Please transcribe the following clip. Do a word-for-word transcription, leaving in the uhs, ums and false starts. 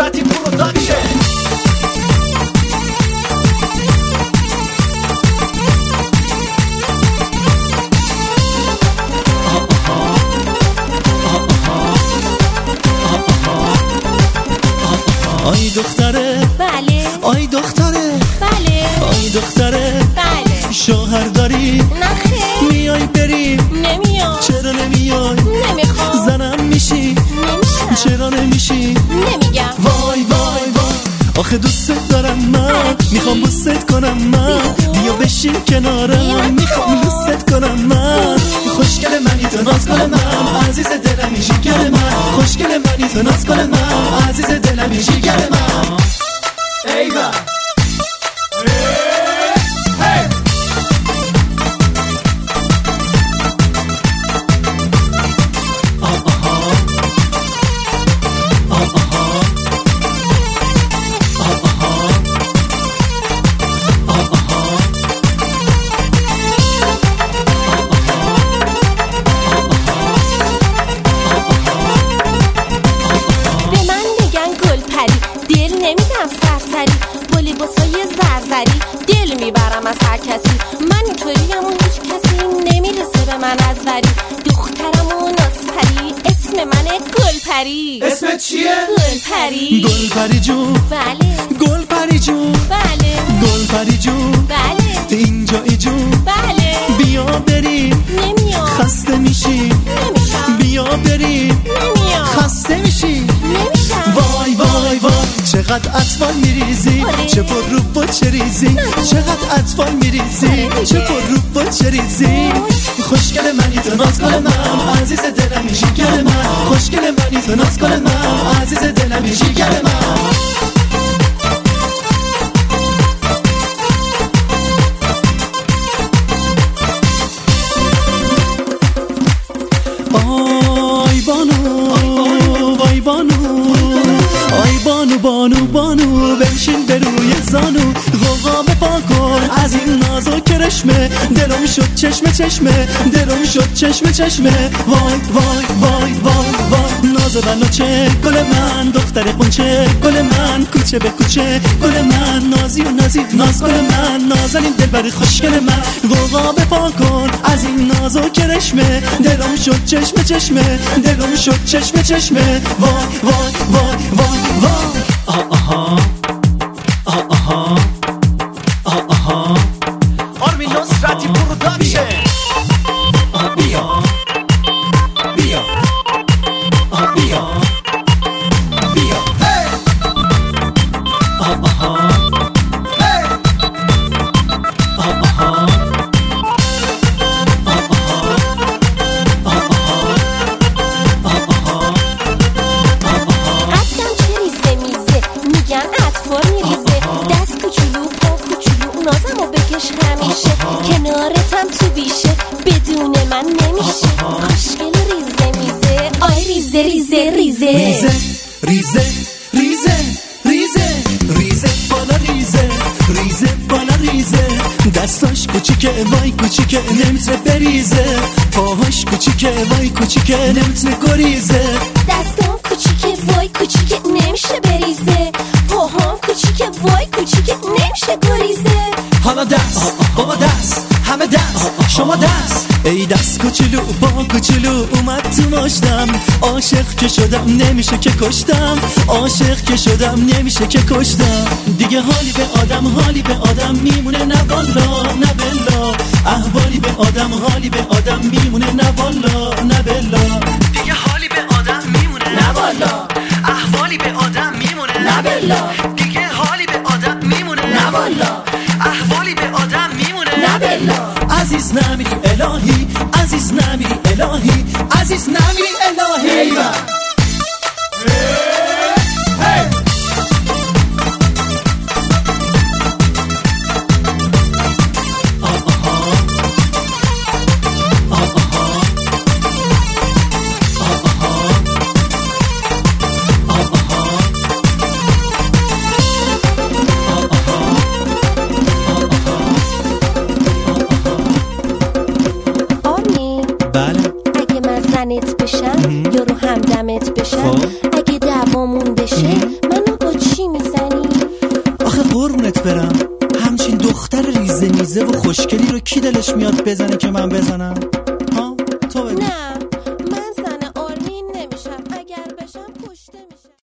نصرتی پروداکشن. آی دختره بله. آی دختره بله. آی دختره بله. شوهر داری؟ نخیر. میای بری؟ نمیام. چرا نمیای؟ نمیخوام. زنم میشی؟ نمیشم. چرا نمیشی؟ نمیگم. وای وای وای آخه دوست دارم من، میخوام بوست کنم من، بیا بشین کنارم، میخوام دوست کنم من. خوشگل منی تو ناز کن من، عزیز دلمی جیگر من، خوشگل منی تو ناز کن من، عزیز دلمی جیگر من. ایوه نمیدم سرسری با لباسای زرزری دل میبرم از هر کسی. من اینطوریم و هیچ کسی نمیرسه به من از وری. دخترم و نازپری اسم منه گلپری. اسمت چیه؟ گلپری. گلپری جون بله. گلپری جون بله. گلپری جون بله. اینجایی جون بله. بیا بری نمیام. خسته میشی؟ نمیشم. بیا بری نمیام. خسته میشی؟ نمیشم. وای وای وای چقدر اطفال میریزی، آره. چه پر رو با چه ریزی، چقدر اطفال میریزی، آره. چه پر رو با چه ریزی. خوشگل منی تو ناز کن من، عزیز دلمی جیگر من، خوشگل منی تو ناز کن من، عزیز دلمی جیگر من. آی بانو وای بانو آی بانو بانو بانو بنشین به روی زانو، غوغا بپا کن از این ناز و کرشمه، دلم شد چشمه چشمه، دلم شد چشمه چشمه. وای وای وای وای وای ناز بناچه گل من، دختر قنچه گل من، کوچه به کوچه گل من، نازی و نازی ناز گل من، نازنین دلبر خوشگل من. غوغا بپا کن از این ناز و کرشمه، دلم شد چشمه چشمه، دلم شد چشمه چشمه. وای وای وای وای وای آه آها آه آها آه آها آرمین نصرتی پروداکشن. آه بیا بیا آه بیا بیا آه آها آه آها کنارتم تو بیشه بدون من نمیشه. خوشگل ریزه میزه آی ریزه ریزه ریزه ریزه ریزه ریزه ریزه ریزه بالا ریزه ریزه بالا ریزه، دستاش کوچیکه وای کوچیکه نمیتونه بریزه، پاهاش کوچیکه وای کوچیکه نمیتونه گریزه. دستام کوچیکه وای کوچیکه نمیشه بریزه، پاهام کوچیکه وای کوچیکه نمیشه گریزه. حالا دست بابا دست همه دست شما دست، ای دست کوچولو با کوچولو اومد تو ماشتم، عاشق که شدم نمیشه که کشتم، عاشق که شدم نمیشه که کشتم. دیگه حالی به آدم حالی به آدم میمونه نه والا نه بلا، احوالی به آدم حالی به آدم میمونه نه والا نه بلا. دیگه حالی به آدم میمونه نه والا، احوالی به آدم میمونه نه بلا، دیگه حالی به آدم میمونه نه والا، احوالی به آدم میمونه نه بلا. عزیز نمیری الهی عزیز نمیری الهی عزیز نمیری الهی. بله. اگه من زنت بشم یا رو همدم دلش میاد بزنه که من بزنم؟ ها تو بگو. نه